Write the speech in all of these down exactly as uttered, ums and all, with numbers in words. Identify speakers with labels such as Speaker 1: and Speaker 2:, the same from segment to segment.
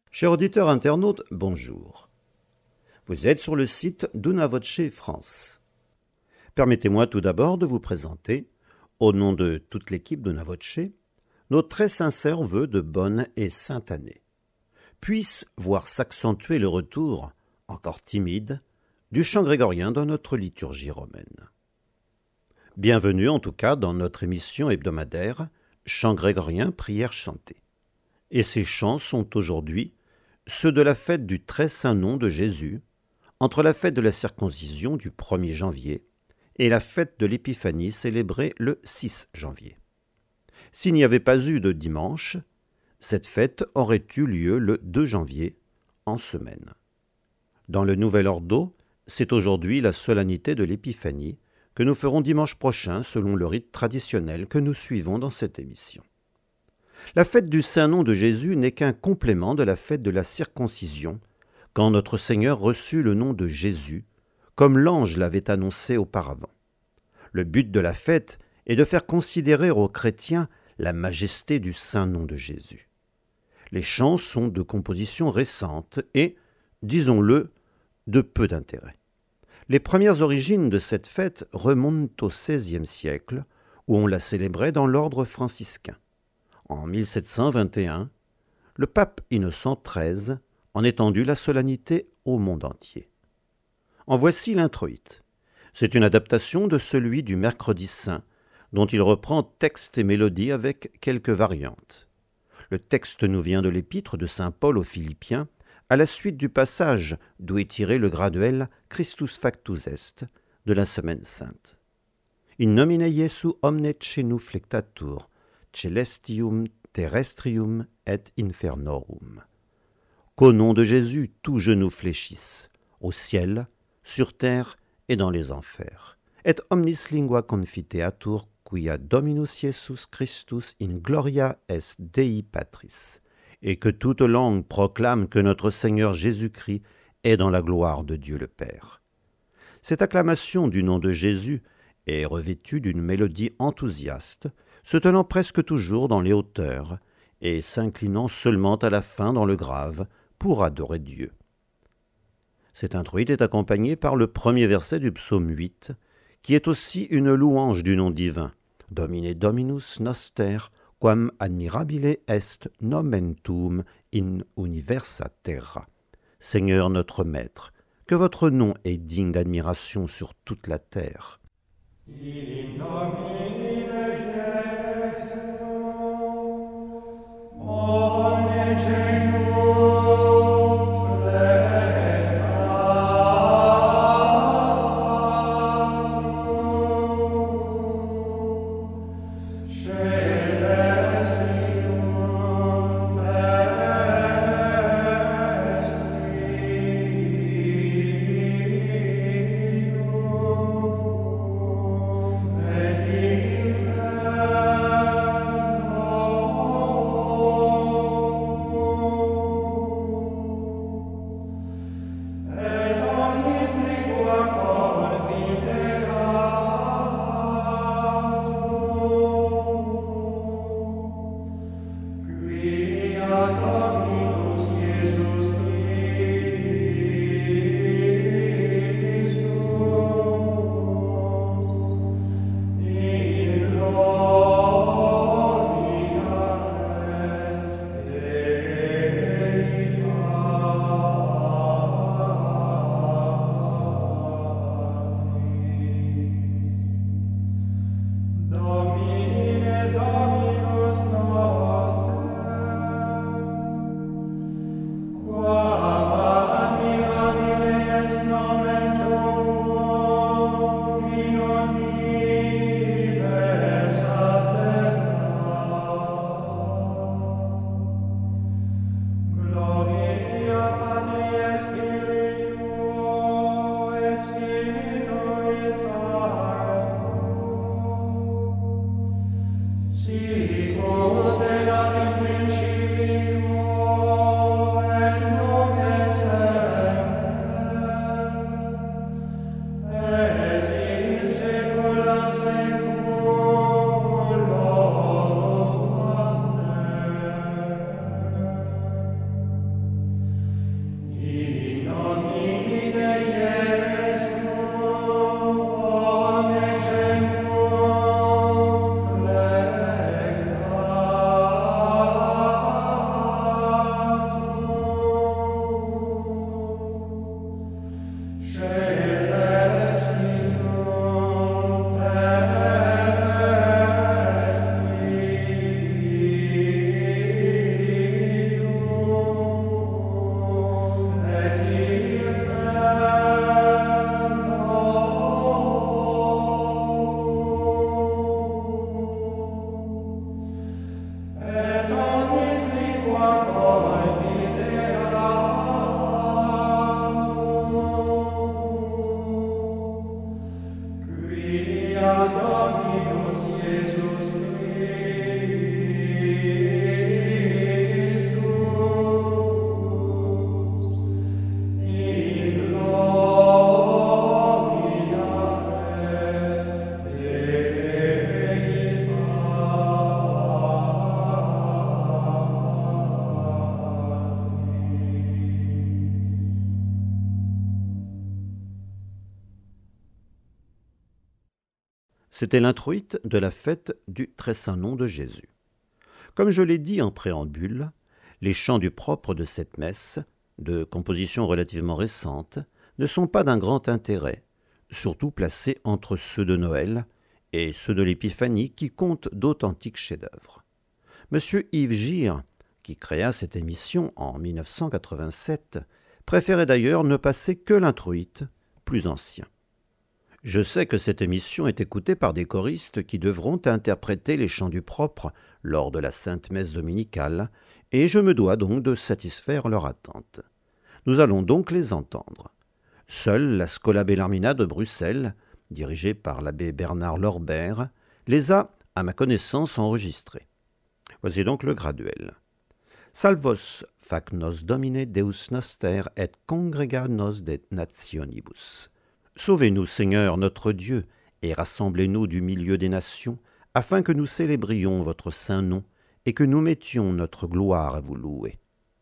Speaker 1: Chers auditeurs internautes, bonjour. Vous êtes sur le site d'Una Voce France. Permettez-moi tout d'abord de vous présenter, au nom de toute l'équipe d'Una Voce, nos très sincères vœux de bonne et sainte année. Puisse voir s'accentuer le retour, encore timide, du chant grégorien dans notre liturgie romaine. Bienvenue en tout cas dans notre émission hebdomadaire Chant grégorien, prière chantée. Et ces chants sont aujourd'hui ceux de la fête du très saint nom de Jésus, entre la fête de la circoncision du premier janvier et la fête de l'Épiphanie célébrée le six janvier. S'il n'y avait pas eu de dimanche, cette fête aurait eu lieu le deux janvier, en semaine. Dans le Nouvel Ordo, c'est aujourd'hui la solennité de l'Épiphanie que nous ferons dimanche prochain selon le rite traditionnel que nous suivons dans cette émission. La fête du Saint-Nom de Jésus n'est qu'un complément de la fête de la circoncision, quand notre Seigneur reçut le nom de Jésus, comme l'ange l'avait annoncé auparavant. Le but de la fête est de faire considérer aux chrétiens la majesté du Saint-Nom de Jésus. Les chants sont de composition récente et, disons-le, de peu d'intérêt. Les premières origines de cette fête remontent au seizième siècle, où on la célébrait dans l'ordre franciscain. En mille sept cent vingt et un, le pape Innocent treize en étendit la solennité au monde entier. En voici l'introïte. C'est une adaptation de celui du Mercredi Saint, dont il reprend texte et mélodie avec quelques variantes. Le texte nous vient de l'épître de saint Paul aux Philippiens, à la suite du passage d'où est tiré le graduel Christus factus est de la Semaine sainte. In nomine Iesu omne cenu flectatur, celestium terrestrium et infernorum. Qu'au nom de Jésus, tout genou fléchisse, au ciel, sur terre et dans les enfers. Et omnis lingua confiteatur, quia Dominus Iesus Christus in gloria est Dei Patris. Et que toute langue proclame que notre Seigneur Jésus-Christ est dans la gloire de Dieu le Père. Cette acclamation du nom de Jésus est revêtue d'une mélodie enthousiaste, se tenant presque toujours dans les hauteurs et s'inclinant seulement à la fin dans le grave pour adorer Dieu. Cet introïte est accompagné par le premier verset du psaume huit, qui est aussi une louange du nom divin. Domine Dominus noster, quam admirabile est nomen tuum in universa terra. Seigneur notre Maître, que votre nom est digne d'admiration sur toute la terre. In nomine Iesu, omne genum flexatur. C'était l'introïte de la fête du Très Saint Nom de Jésus. Comme je l'ai dit en préambule, les chants du propre de cette messe, de composition relativement récente, ne sont pas d'un grand intérêt, surtout placés entre ceux de Noël et ceux de l'Épiphanie qui comptent d'authentiques chefs-d'œuvre. Monsieur Yves Gire, qui créa cette émission en mille neuf cent quatre-vingt-sept, préférait d'ailleurs ne passer que l'introïte, plus ancien. Je sais que cette émission est écoutée par des choristes qui devront interpréter les chants du propre lors de la Sainte Messe dominicale, et je me dois donc de satisfaire leur attente. Nous allons donc les entendre. Seule la Schola Bellarmina de Bruxelles, dirigée par l'abbé Bernard Lorbert, les a, à ma connaissance, enregistrés. Voici donc le graduel. Salvos fac nos Domine Deus noster et congrega nos de nationibus. Sauvez-nous, Seigneur, notre Dieu, et rassemblez-nous du milieu des nations, afin que nous célébrions votre saint nom et que nous mettions notre gloire à vous louer.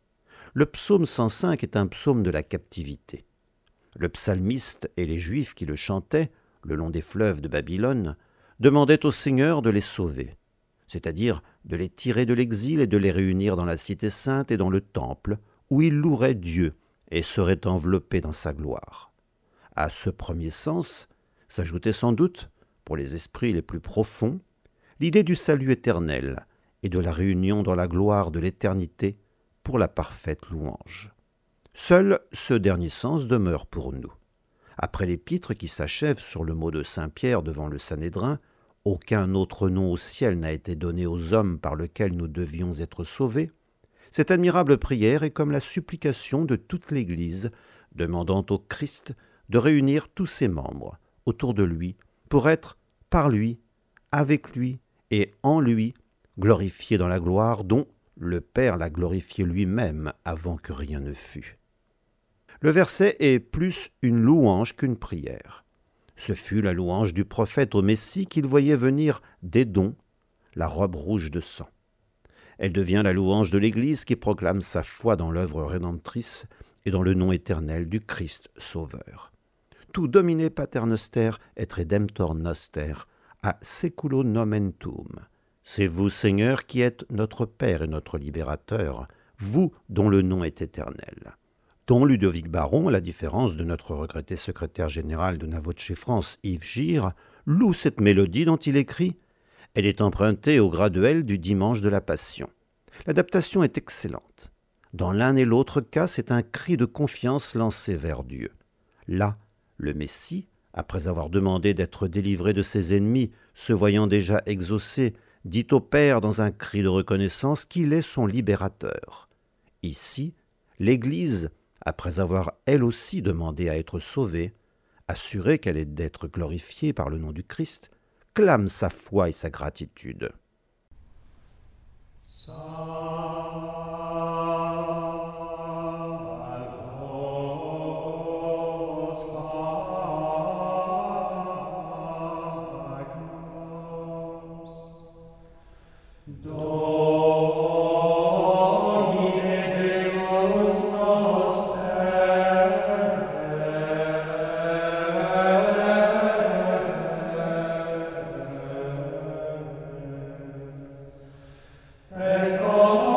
Speaker 1: Le psaume cent cinq est un psaume de la captivité. Le psalmiste et les Juifs qui le chantaient, le long des fleuves de Babylone, demandaient au Seigneur de les sauver, c'est-à-dire de les tirer de l'exil et de les réunir dans la cité sainte et dans le temple, où ils loueraient Dieu et seraient enveloppés dans sa gloire. À ce premier sens s'ajoutait sans doute, pour les esprits les plus profonds, l'idée du salut éternel et de la réunion dans la gloire de l'éternité pour la parfaite louange. Seul ce dernier sens demeure pour nous. Après l'épître qui s'achève sur le mot de saint Pierre devant le Sanhédrin, « Aucun autre nom au ciel n'a été donné aux hommes par lequel nous devions être sauvés », cette admirable prière est comme la supplication de toute l'Église, demandant au Christ de réunir tous ses membres autour de lui pour être, par lui, avec lui et en lui, glorifié dans la gloire dont le Père l'a glorifié lui-même avant que rien ne fût. Le verset est plus une louange qu'une prière. Ce fut la louange du prophète au Messie qu'il voyait venir d'Édom, la robe rouge de sang. Elle devient la louange de l'Église qui proclame sa foi dans l'œuvre rédemptrice et dans le nom éternel du Christ Sauveur. Tu domine pater noster et redemptor noster, a seculo nomentum. C'est vous, Seigneur, qui êtes notre Père et notre Libérateur, vous dont le nom est éternel. Don Ludovic Baron, à la différence de notre regretté secrétaire général de Navoce France, Yves Gire, loue cette mélodie dont il écrit « Elle est empruntée au graduel du dimanche de la Passion ». L'adaptation est excellente. Dans l'un et l'autre cas, c'est un cri de confiance lancé vers Dieu. Là, le Messie, après avoir demandé d'être délivré de ses ennemis, se voyant déjà exaucé, dit au Père dans un cri de reconnaissance qu'il est son libérateur. Ici, l'Église, après avoir elle aussi demandé à être sauvée, assurée qu'elle est d'être glorifiée par le nom du Christ, clame sa foi et sa gratitude.
Speaker 2: Ecco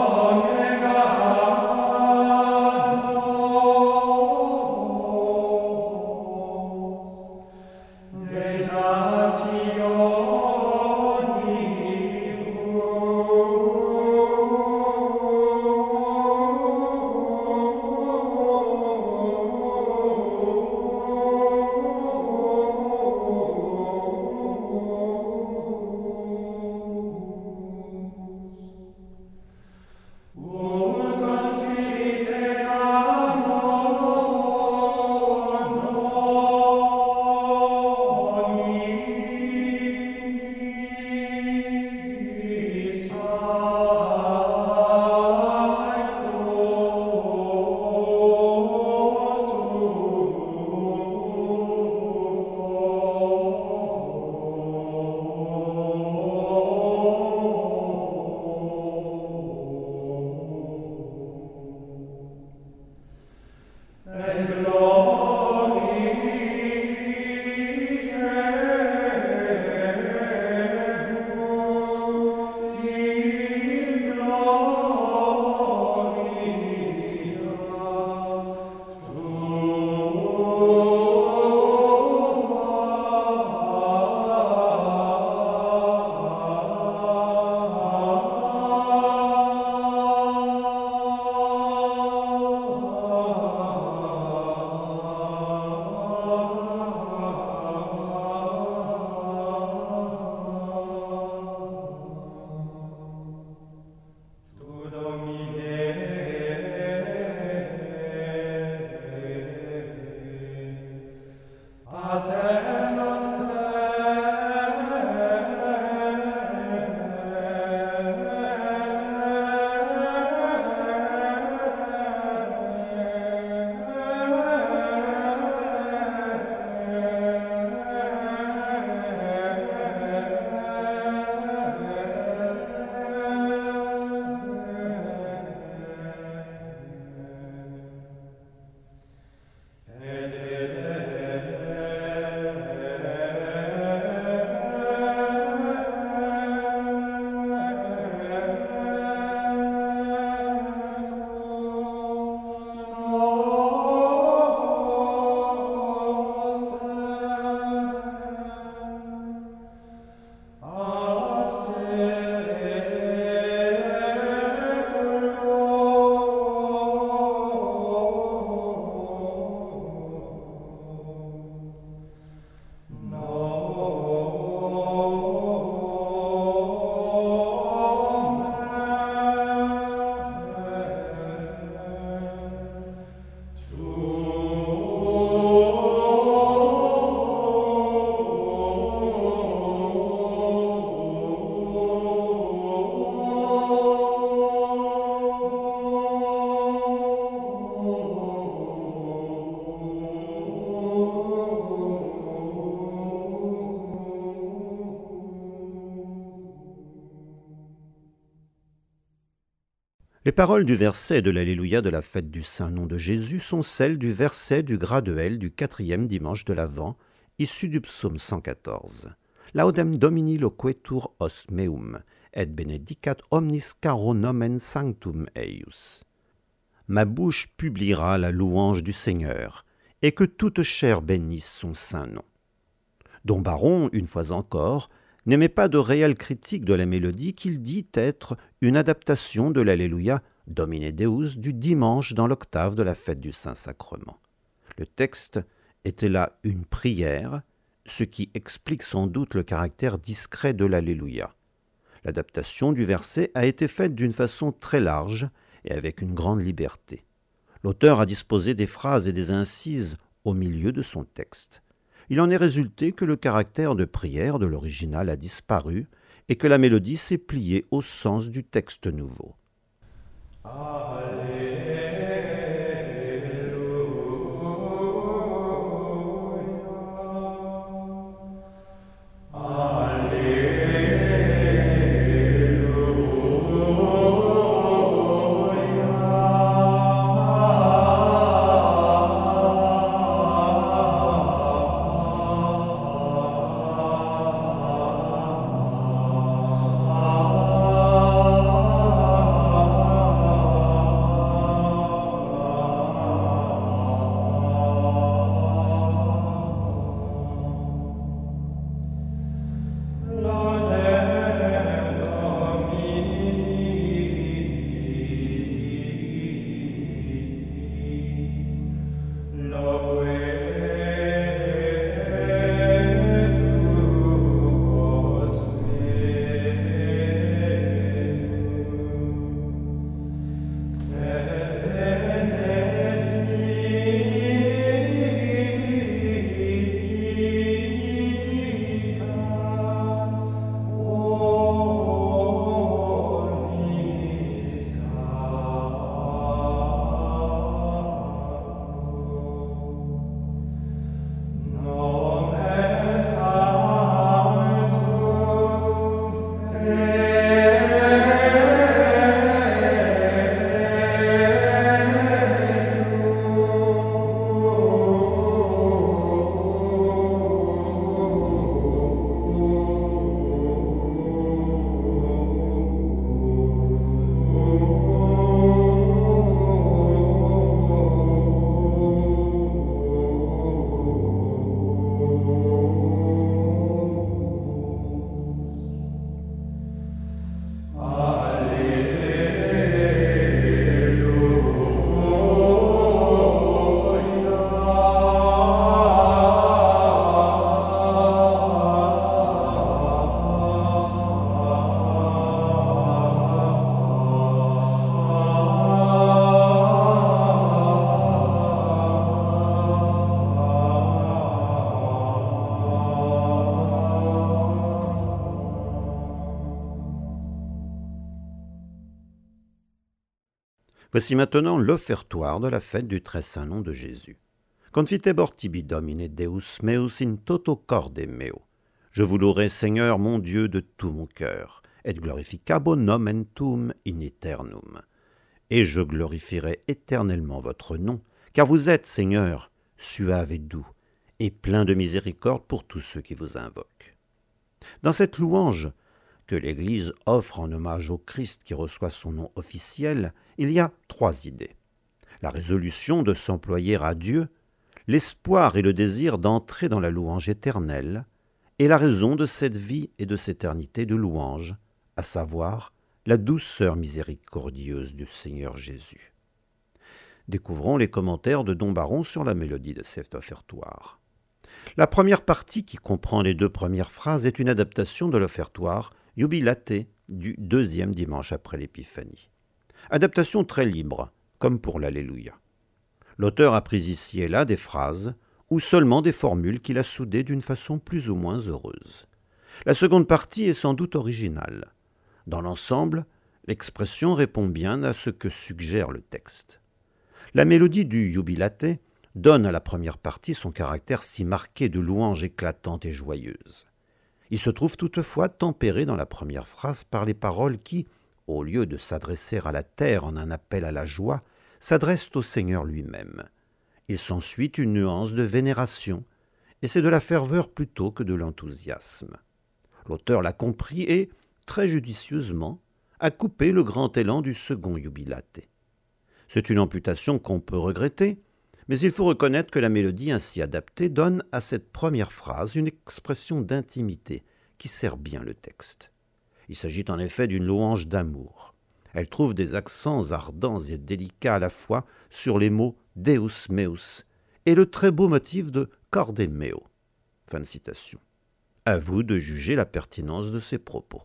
Speaker 1: Les paroles du verset de l'Alléluia de la fête du Saint-Nom de Jésus sont celles du verset du Graduel du quatrième dimanche de l'Avent, issu du psaume cent quatorze. Laudem Domini loquetur os meum, et benedicat omnis caro nomen sanctum eius. Ma bouche publiera la louange du Seigneur, et que toute chair bénisse son saint nom. Dom Baron, une fois encore, n'émet pas de réelle critique de la mélodie qu'il dit être une adaptation de l'Alléluia Domine Deus du dimanche dans l'octave de la fête du Saint-Sacrement. Le texte était là une prière, ce qui explique sans doute le caractère discret de l'Alléluia. L'adaptation du verset a été faite d'une façon très large et avec une grande liberté. L'auteur a disposé des phrases et des incises au milieu de son texte. Il en est résulté que le caractère de prière de l'original a disparu et que la mélodie s'est pliée au sens du texte nouveau. Voici maintenant l'offertoire de la fête du Très Saint Nom de Jésus. Confitebor tibi Domine Deus meus in toto corde meo. Je vous louerai, Seigneur, mon Dieu, de tout mon cœur, et glorificabo nomen tuum in aeternum. Et je glorifierai éternellement votre nom, car vous êtes, Seigneur, suave et doux, et plein de miséricorde pour tous ceux qui vous invoquent. Dans cette louange que l'Église offre en hommage au Christ qui reçoit son nom officiel, il y a trois idées. La résolution de s'employer à Dieu, l'espoir et le désir d'entrer dans la louange éternelle, et la raison de cette vie et de cette éternité de louange, à savoir la douceur miséricordieuse du Seigneur Jésus. Découvrons les commentaires de Dom Baron sur la mélodie de cet offertoire. La première partie, qui comprend les deux premières phrases, est une adaptation de l'offertoire Jubilate du deuxième dimanche après l'Épiphanie. Adaptation très libre, comme pour l'Alléluia. L'auteur a pris ici et là des phrases ou seulement des formules qu'il a soudées d'une façon plus ou moins heureuse. La seconde partie est sans doute originale. Dans l'ensemble, l'expression répond bien à ce que suggère le texte. La mélodie du Jubilate donne à la première partie son caractère si marqué de louange éclatante et joyeuse. Il se trouve toutefois tempéré dans la première phrase par les paroles qui, au lieu de s'adresser à la terre en un appel à la joie, s'adressent au Seigneur lui-même. Il s'ensuit une nuance de vénération, et c'est de la ferveur plutôt que de l'enthousiasme. L'auteur l'a compris et, très judicieusement, a coupé le grand élan du second jubilate. C'est une amputation qu'on peut regretter, mais il faut reconnaître que la mélodie ainsi adaptée donne à cette première phrase une expression d'intimité qui sert bien le texte. Il s'agit en effet d'une louange d'amour. Elle trouve des accents ardents et délicats à la fois sur les mots « Deus meus » et le très beau motif de « corde meo ». Fin de citation. À vous de juger la pertinence de ces propos.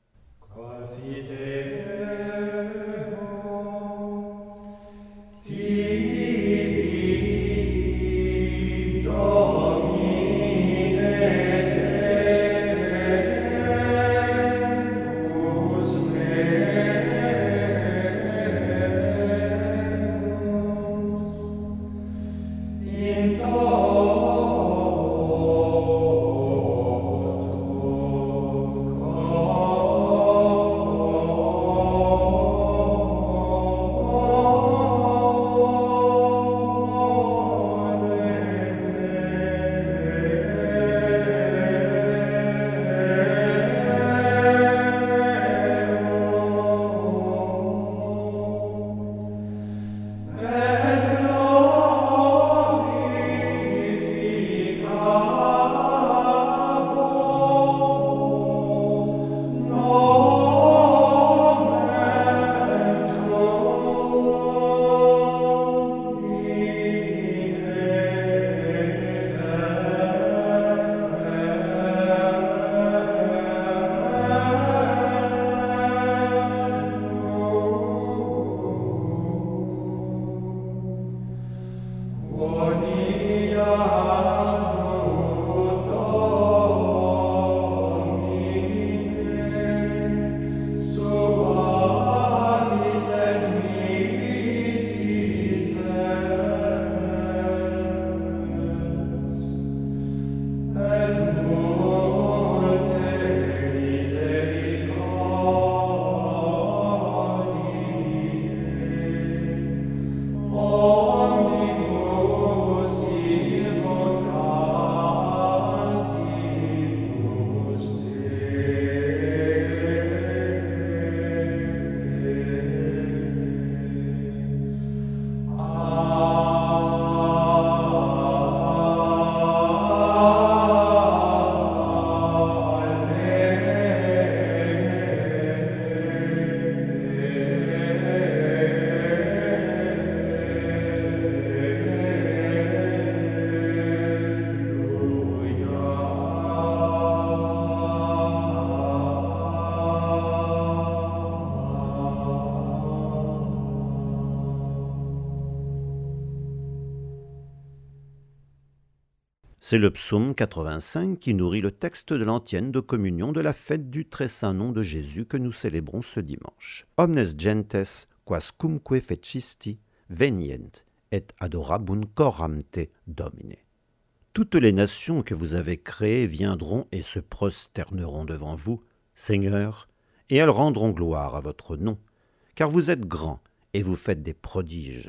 Speaker 1: C'est le psaume quatre-vingt-cinq qui nourrit le texte de l'antienne de communion de la fête du très saint nom de Jésus que nous célébrons ce dimanche. Omnes gentes quascumque fecisti venient et adorabun coram te Domine. Toutes les nations que vous avez créées viendront et se prosterneront devant vous, Seigneur, et elles rendront gloire à votre nom, car vous êtes grand et vous faites des prodiges.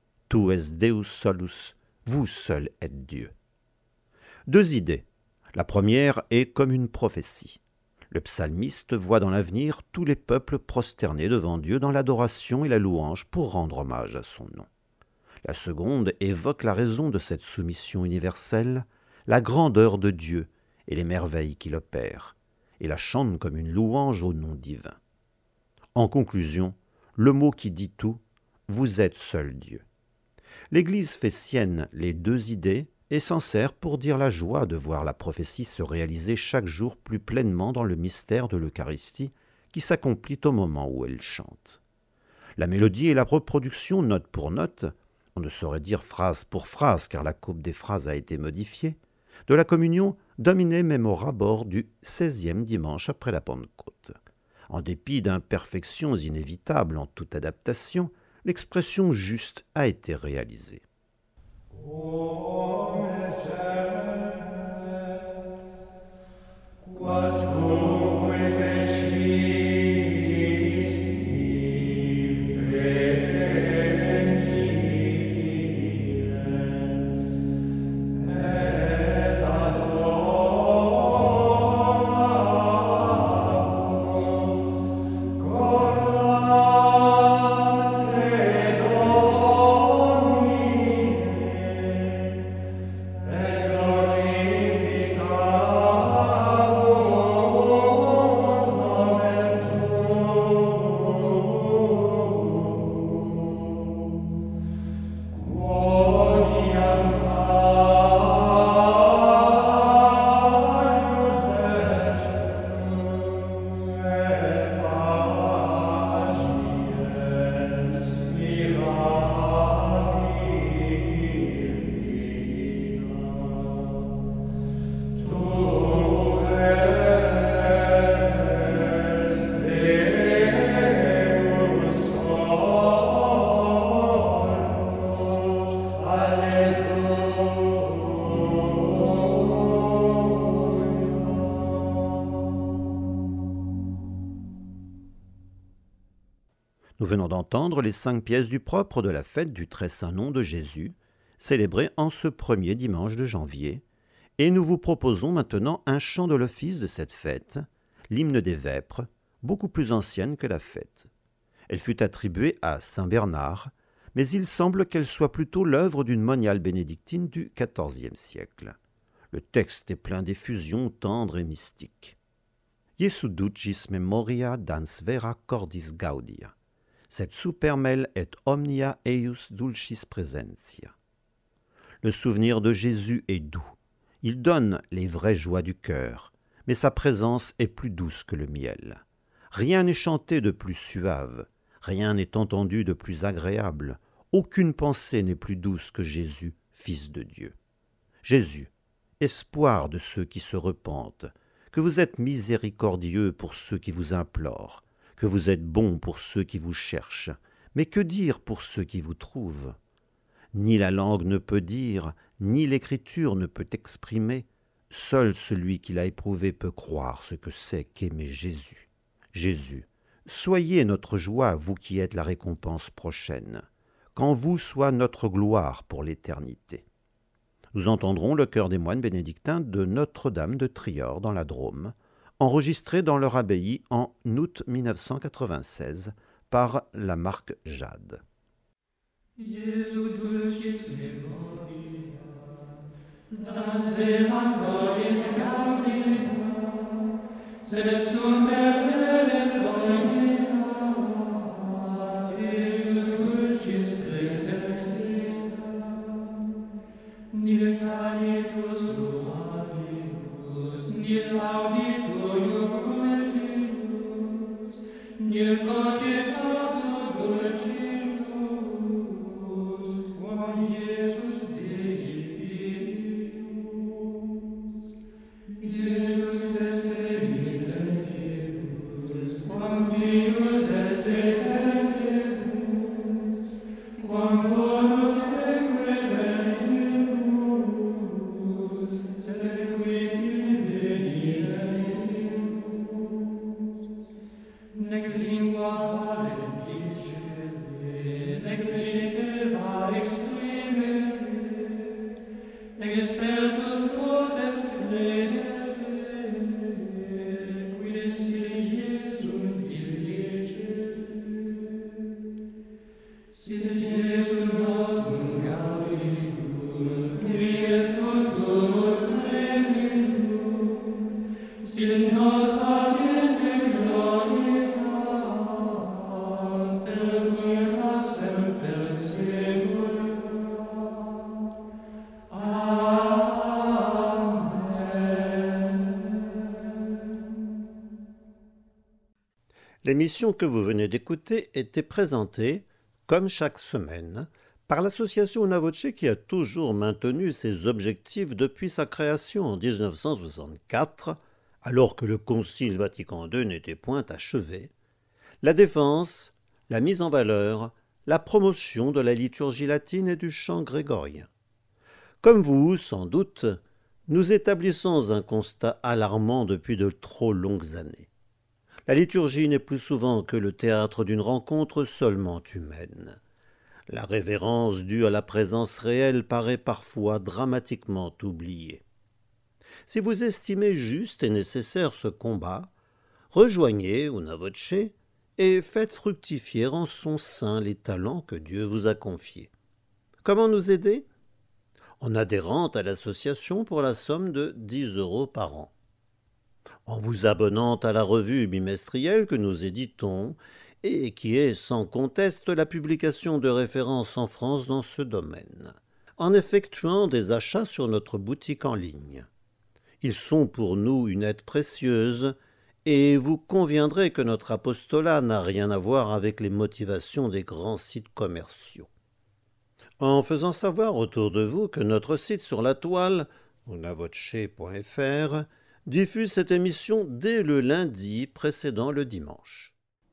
Speaker 1: Tu es Deus solus, vous seul êtes Dieu. Deux idées. La première est comme une prophétie. Le psalmiste voit dans l'avenir tous les peuples prosternés devant Dieu dans l'adoration et la louange pour rendre hommage à son nom. La seconde évoque la raison de cette soumission universelle, la grandeur de Dieu et les merveilles qu'il opère, et la chante comme une louange au nom divin. En conclusion, le mot qui dit tout, vous êtes seul Dieu. L'Église fait sienne les deux idées et s'en sert pour dire la joie de voir la prophétie se réaliser chaque jour plus pleinement dans le mystère de l'Eucharistie qui s'accomplit au moment où elle chante. La mélodie et la reproduction note pour note, on ne saurait dire phrase pour phrase car la coupe des phrases a été modifiée, de la communion Domine Memora bord du seizième dimanche après la Pentecôte. En dépit d'imperfections inévitables en toute adaptation, l'expression juste a été réalisée.
Speaker 2: Quascumque fecisti
Speaker 1: venons d'entendre les cinq pièces du propre de la fête du très saint nom de Jésus, célébrée en ce premier dimanche de janvier, et nous vous proposons maintenant un chant de l'office de cette fête, l'hymne des Vêpres, beaucoup plus ancienne que la fête. Elle fut attribuée à saint Bernard, mais il semble qu'elle soit plutôt l'œuvre d'une moniale bénédictine du quatorzième siècle. Le texte est plein d'effusions tendres et mystiques. Jesu ducis memoria dans vera cordis gaudia, sed supermel et omnia eius dulcis presentia. Le souvenir de Jésus est doux. Il donne les vraies joies du cœur, mais sa présence est plus douce que le miel. Rien n'est chanté de plus suave, rien n'est entendu de plus agréable, aucune pensée n'est plus douce que Jésus, Fils de Dieu. Jésus, espoir de ceux qui se repentent, que vous êtes miséricordieux pour ceux qui vous implorent, que vous êtes bon pour ceux qui vous cherchent, mais que dire pour ceux qui vous trouvent? Ni la langue ne peut dire, ni l'écriture ne peut exprimer, seul celui qui l'a éprouvé peut croire ce que c'est qu'aimer Jésus. Jésus, soyez notre joie, vous qui êtes la récompense prochaine, qu'en vous soit notre gloire pour l'éternité. Nous entendrons le chœur des moines bénédictins de Notre-Dame de Trior dans la Drôme, enregistré dans leur abbaye en août mille neuf cent quatre-vingt-seize par la marque Jade. Jesu dulcis memoria, dans vera cordis gaudia, sed supermel et omnia eius dulcis presentia, nil canitus suavius, nil auditur iucum elinus, nil cogitatur dulcis, L'émission que vous venez d'écouter était présentée, comme chaque semaine, par l'association Una Voce qui a toujours maintenu ses objectifs depuis sa création en dix-neuf cent soixante-quatre, alors que le Concile Vatican deux n'était point achevé, la défense, la mise en valeur, la promotion de la liturgie latine et du chant grégorien. Comme vous, sans doute, nous établissons un constat alarmant depuis de trop longues années. La liturgie n'est plus souvent que le théâtre d'une rencontre seulement humaine. La révérence due à la présence réelle paraît parfois dramatiquement oubliée. Si vous estimez juste et nécessaire ce combat, rejoignez Una Voce et faites fructifier en son sein les talents que Dieu vous a confiés. Comment nous aider? En adhérant à l'association pour la somme de dix euros par an. En vous abonnant à la revue bimestrielle que nous éditons et qui est sans conteste la publication de référence en France dans ce domaine, en effectuant des achats sur notre boutique en ligne. Ils sont pour nous une aide précieuse et vous conviendrez que notre apostolat n'a rien à voir avec les motivations des grands sites commerciaux. En faisant savoir autour de vous que notre site sur la toile, unavoce point f r, diffuse cette émission dès le lundi précédant le dimanche.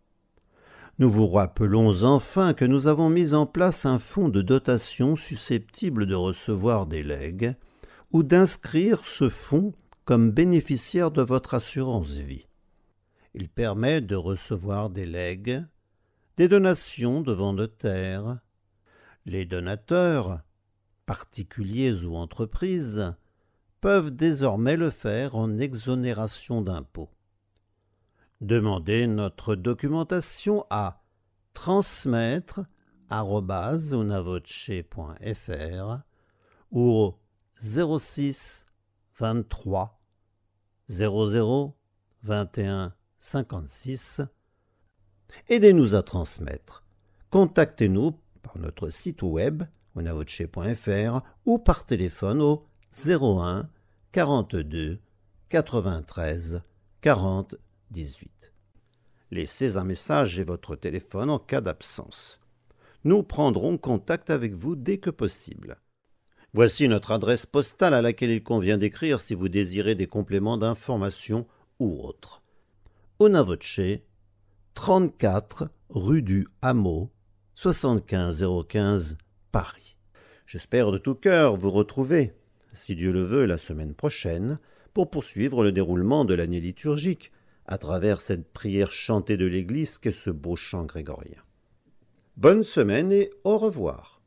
Speaker 1: Nous vous rappelons enfin que nous avons mis en place un fonds de dotation susceptible de recevoir des legs ou d'inscrire ce fonds comme bénéficiaire de votre assurance vie. Il permet de recevoir des legs, des donations de ventes de terre. Les donateurs, particuliers ou entreprises, peuvent désormais le faire en exonération d'impôts. Demandez notre documentation à transmettre arobase unavoce point fr ou au zéro six vingt-trois zéro zéro vingt et un cinquante-six. Aidez-nous à transmettre. Contactez-nous par notre site web unavoce point fr ou par téléphone au zéro un quarante-deux quatre-vingt-treize quarante dix-huit. Laissez un message et votre téléphone en cas d'absence. Nous prendrons contact avec vous dès que possible. Voici notre adresse postale à laquelle il convient d'écrire si vous désirez des compléments d'information ou autres. Unavoce, trente-quatre rue du Hameau, soixante-quinze zéro quinze, Paris. J'espère de tout cœur vous retrouver, si Dieu le veut, la semaine prochaine, pour poursuivre le déroulement de l'année liturgique à travers cette prière chantée de l'Église qu'est ce beau chant grégorien. Bonne semaine et au revoir.